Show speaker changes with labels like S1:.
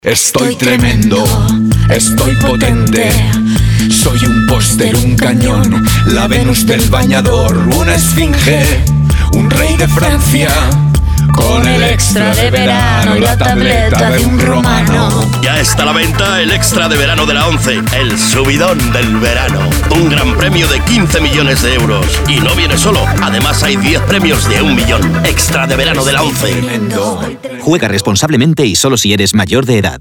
S1: Estoy tremendo, estoy potente. Soy un póster, un cañón, la Venus del bañador, una esfinge, un rey de Francia, con el extra de verano y la tableta de un romano.
S2: Ya está a la venta el extra de verano de la ONCE, el subidón del verano. Un gran premio de 15 millones de euros. Y no viene solo, además hay 10 premios de 1 millón. Extra de verano de la ONCE.
S3: Juega responsablemente y solo si eres mayor de edad.